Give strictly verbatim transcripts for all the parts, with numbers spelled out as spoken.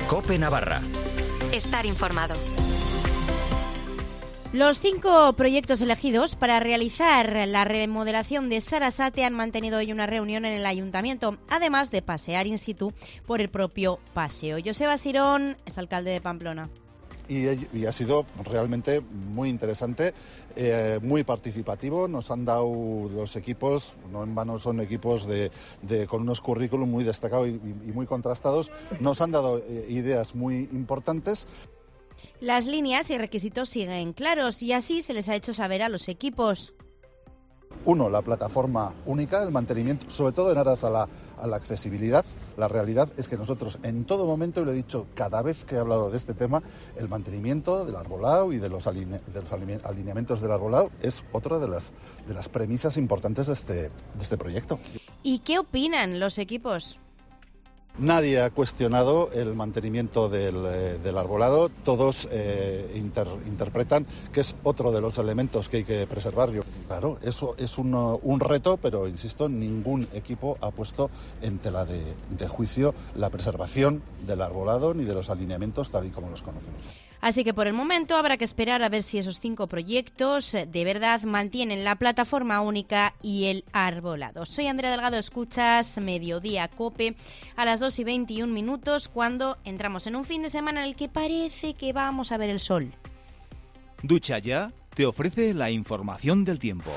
COPE Navarra. Estar informado. Los cinco proyectos elegidos para realizar la remodelación de Sarasate han mantenido hoy una reunión en el Ayuntamiento, además de pasear in situ por el propio paseo. Joseba Sirón es alcalde de Pamplona. Y, y ha sido realmente muy interesante, eh, muy participativo. Nos han dado los equipos, no en vano son equipos de, de, con unos currículum muy destacados y, y muy contrastados. Nos han dado eh, ideas muy importantes. Las líneas y requisitos siguen claros y así se les ha hecho saber a los equipos. Uno, la plataforma única, el mantenimiento, sobre todo en aras a la, a la accesibilidad. La realidad es que nosotros en todo momento, y lo he dicho cada vez que he hablado de este tema, el mantenimiento del arbolado y de los, aline, de los alineamientos del arbolado es otra de las, de las premisas importantes de este, de este proyecto. ¿Y qué opinan los equipos? Nadie ha cuestionado el mantenimiento del, eh, del arbolado. Todos eh, inter, interpretan que es otro de los elementos que hay que preservar. Yo, claro, eso es un, un reto, pero insisto, ningún equipo ha puesto en tela de, de juicio la preservación del arbolado ni de los alineamientos tal y como los conocemos. Así que por el momento habrá que esperar a ver si esos cinco proyectos de verdad mantienen la plataforma única y el arbolado. Soy Andrea Delgado, escuchas Mediodía COPE a las dos y veintiún minutos cuando entramos en un fin de semana en el que parece que vamos a ver el sol. Ducha Ya te ofrece la información del tiempo.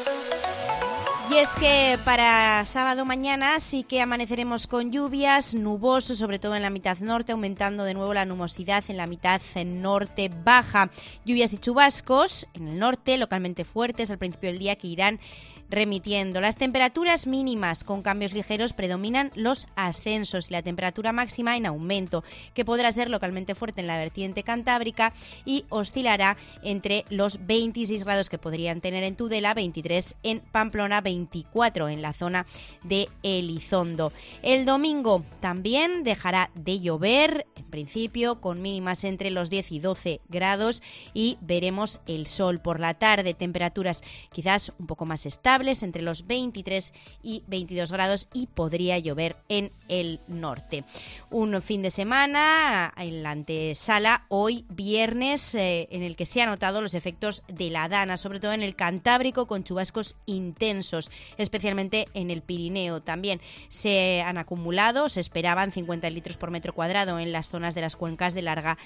Y es que para sábado mañana sí que amaneceremos con lluvias, nuboso, sobre todo en la mitad norte, aumentando de nuevo la nubosidad en la mitad norte baja. Lluvias y chubascos en el norte, localmente fuertes al principio del día, que irán remitiendo. Las temperaturas mínimas con cambios ligeros predominan los ascensos y la temperatura máxima en aumento, que podrá ser localmente fuerte en la vertiente cantábrica y oscilará entre los veintiséis grados que podrían tener en Tudela, veintitrés en Pamplona, veinticuatro en la zona de Elizondo. El domingo también dejará de llover, en principio con mínimas entre los diez y doce grados, y veremos el sol por la tarde, temperaturas quizás un poco más estables entre los veintitrés y veintidós grados, y podría llover en el norte. Un fin de semana en la antesala, hoy viernes, eh, en el que se han notado los efectos de la dana, sobre todo en el Cantábrico, con chubascos intensos, especialmente en el Pirineo. También se han acumulado, se esperaban cincuenta litros por metro cuadrado en las zonas de las cuencas de Larga,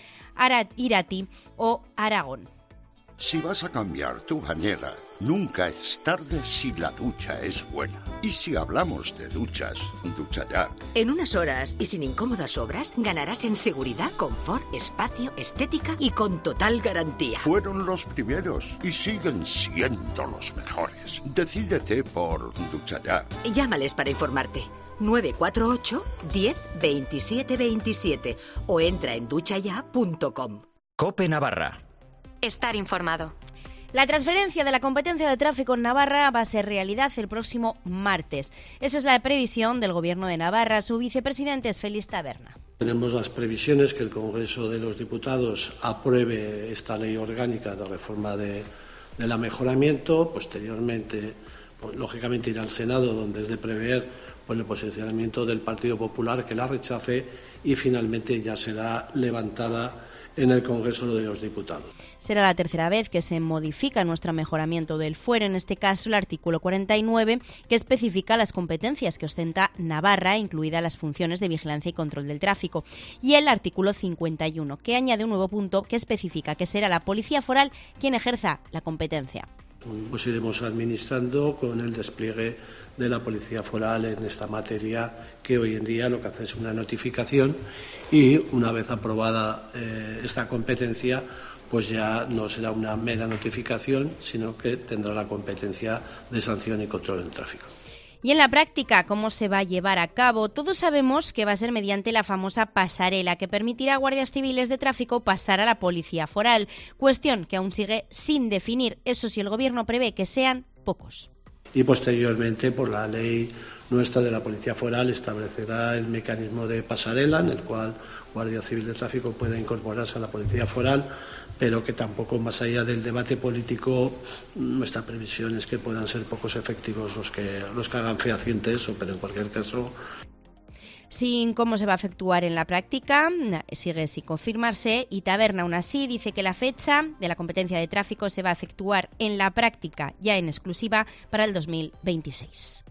Irati o Aragón. Si vas a cambiar tu bañera, nunca es tarde si la ducha es buena. Y si hablamos de duchas, Ducha Ya. En unas horas y sin incómodas obras, ganarás en seguridad, confort, espacio, estética y con total garantía. Fueron los primeros y siguen siendo los mejores. Decídete por Ducha Ya. Llámales para informarte. nueve cuatro ocho, diez, veintisiete veintisiete o entra en ducha ya punto com. COPE Navarra. Estar informado. La transferencia de la competencia de tráfico en Navarra va a ser realidad el próximo martes. Esa es la previsión del Gobierno de Navarra. Su vicepresidente es Félix Taberna. Tenemos las previsiones que el Congreso de los Diputados apruebe esta ley orgánica de reforma de, del mejoramiento. Posteriormente, pues, lógicamente, irá al Senado, donde es de prever pues, el posicionamiento del Partido Popular, que la rechace, y finalmente ya será levantada en el Congreso de los Diputados. Será la tercera vez que se modifica nuestro mejoramiento del fuero, en este caso el artículo cuarenta y nueve, que especifica las competencias que ostenta Navarra, incluidas las funciones de vigilancia y control del tráfico, y el artículo cincuenta y uno, que añade un nuevo punto que especifica que será la Policía Foral quien ejerza la competencia. Pues iremos administrando con el despliegue de la Policía Foral en esta materia, que hoy en día lo que hace es una notificación, y una vez aprobada eh, esta competencia, pues ya no será una mera notificación, sino que tendrá la competencia de sanción y control del tráfico. Y en la práctica, ¿cómo se va a llevar a cabo? Todos sabemos que va a ser mediante la famosa pasarela, que permitirá a guardias civiles de tráfico pasar a la Policía Foral, cuestión que aún sigue sin definir, eso sí, el Gobierno prevé que sean pocos. Y posteriormente, por la ley nuestra de la Policía Foral, establecerá el mecanismo de pasarela, en el cual Guardia Civil de Tráfico pueda incorporarse a la Policía Foral, pero que tampoco, más allá del debate político, nuestra previsión es que puedan ser pocos efectivos los que, los que hagan fehaciente eso, pero en cualquier caso. Sin cómo se va a efectuar en la práctica, sigue sin confirmarse, y Taberna aún así dice que la fecha de la competencia de tráfico se va a efectuar en la práctica ya en exclusiva para el dos mil veintiséis.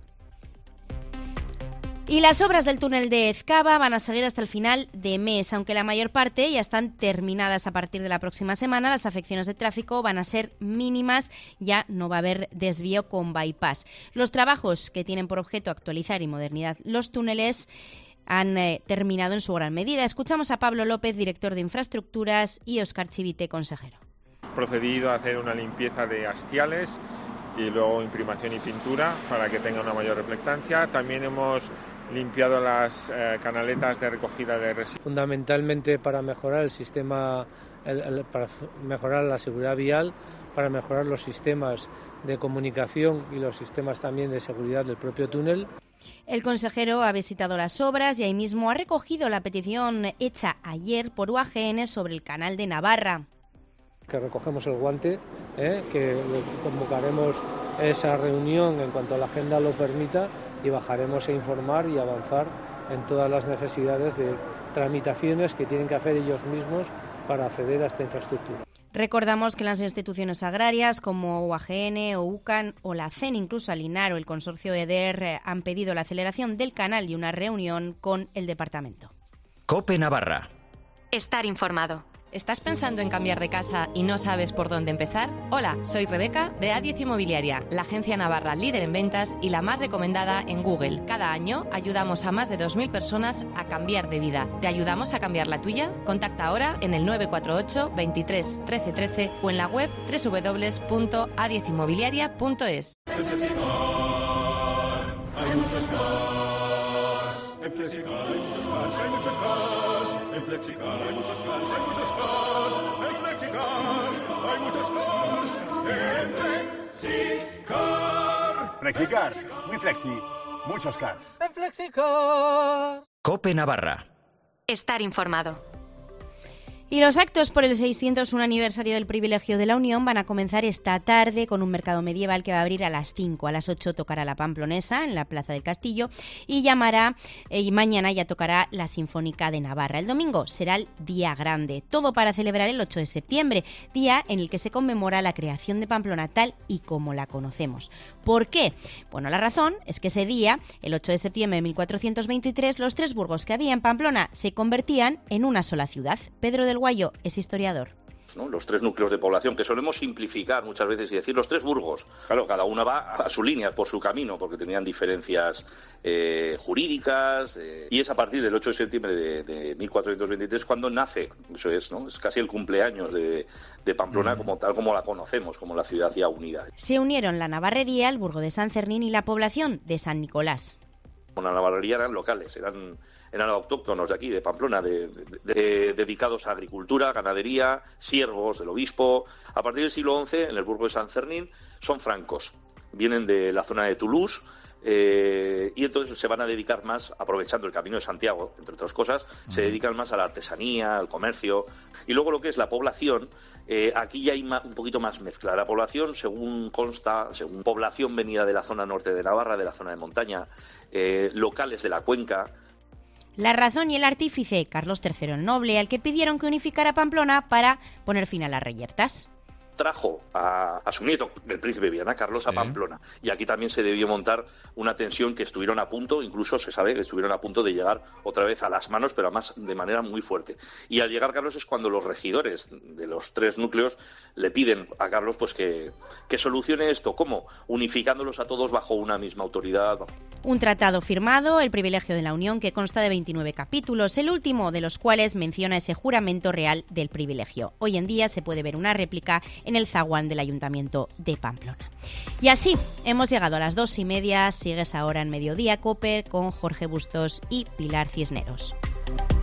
Y las obras del túnel de Ezkaba van a seguir hasta el final de mes, aunque la mayor parte ya están terminadas a partir de la próxima semana. Las afecciones de tráfico van a ser mínimas, ya no va a haber desvío con bypass. Los trabajos que tienen por objeto actualizar y modernizar los túneles han eh, terminado en su gran medida. Escuchamos a Pablo López, director de Infraestructuras, y Óscar Chivite, consejero. Procedido a hacer una limpieza de hastiales y luego imprimación y pintura para que tenga una mayor reflectancia. También hemos limpiado las eh, canaletas de recogida de residuos. Fundamentalmente para mejorar el sistema, el, el, para mejorar la seguridad vial, para mejorar los sistemas de comunicación y los sistemas también de seguridad del propio túnel. El consejero ha visitado las obras y ahí mismo ha recogido la petición hecha ayer por U A G N sobre el canal de Navarra. Que recogemos el guante, ¿eh? que convocaremos esa reunión en cuanto la agenda lo permita y bajaremos a informar y avanzar en todas las necesidades de tramitaciones que tienen que hacer ellos mismos para acceder a esta infraestructura. Recordamos que las instituciones agrarias como U A G N o U C A N o la C E N, incluso Alinar o el consorcio E D E R, han pedido la aceleración del canal y una reunión con el departamento. COPE Navarra. Estar informado. ¿Estás pensando en cambiar de casa y no sabes por dónde empezar? Hola, soy Rebeca de A diez Inmobiliaria, la agencia navarra líder en ventas y la más recomendada en Google. Cada año ayudamos a más de dos mil personas a cambiar de vida. ¿Te ayudamos a cambiar la tuya? Contacta ahora en el nueve cuatro ocho, veintitrés, trece trece o en la web doble u doble u doble u punto a diez inmobiliaria punto es. En Flexicar hay muchos cars. En Flexicar hay muchos cars, hay muchos cars. En Flexicar hay muchos cars, hay muchos cars. En Flexicar hay muchos cars. En Flexicar. Flexicar, muy flexi, muchos cars. En Flexicar. COPE Navarra. Estar informado. Y los actos por el seiscientos uno aniversario del privilegio de la Unión van a comenzar esta tarde con un mercado medieval que va a abrir a las cinco. A las ocho tocará la Pamplonesa en la Plaza del Castillo y llamará eh, y mañana ya tocará la Sinfónica de Navarra. El domingo será el día grande, todo para celebrar el ocho de septiembre, día en el que se conmemora la creación de Pamplona tal y como la conocemos. ¿Por qué? Bueno, la razón es que ese día, el ocho de septiembre de mil cuatrocientos veintitrés, los tres burgos que había en Pamplona se convertían en una sola ciudad. Pedro del Guayo es historiador. ¿no? Los tres núcleos de población, que solemos simplificar muchas veces y decir los tres burgos. Claro, cada una va a su línea, por su camino, porque tenían diferencias eh, jurídicas, eh, y es a partir del ocho de septiembre de, de mil cuatrocientos veintitrés cuando nace, eso es, ¿no? Es casi el cumpleaños de, de Pamplona, mm. como tal como la conocemos, como la ciudad ya unida. Se unieron la navarrería, el burgo de San Cernín y la población de San Nicolás. La navarrería eran locales, eran, eran autóctonos de aquí, de Pamplona, de, de, de, dedicados a agricultura, ganadería, siervos del obispo. A partir del siglo once, en el burgo de San Cernín, son francos. Vienen de la zona de Toulouse, eh, y entonces se van a dedicar más, aprovechando el Camino de Santiago, entre otras cosas, uh-huh. se dedican más a la artesanía, al comercio. Y luego lo que es la población, eh, aquí ya hay ma, un poquito más mezcla. La población, según consta, según población venida de la zona norte de Navarra, de la zona de montaña, eh, locales de la cuenca. La razón y el artífice, Carlos tercero el Noble, al que pidieron que unificara Pamplona para poner fin a las reyertas. Trajo a, a su nieto, el príncipe Viana, Carlos, sí. a Pamplona. Y aquí también se debió montar una tensión que estuvieron a punto, incluso se sabe que estuvieron a punto de llegar otra vez a las manos, pero además de manera muy fuerte. Y al llegar Carlos es cuando los regidores de los tres núcleos le piden a Carlos pues que, que solucione esto. ¿Cómo? Unificándolos a todos bajo una misma autoridad. Un tratado firmado, el privilegio de la Unión, que consta de veintinueve capítulos, el último de los cuales menciona ese juramento real del privilegio. Hoy en día se puede ver una réplica en el zaguán del Ayuntamiento de Pamplona. Y así hemos llegado a las dos y media. Sigues ahora en Mediodía Cope con Jorge Bustos y Pilar Cisneros.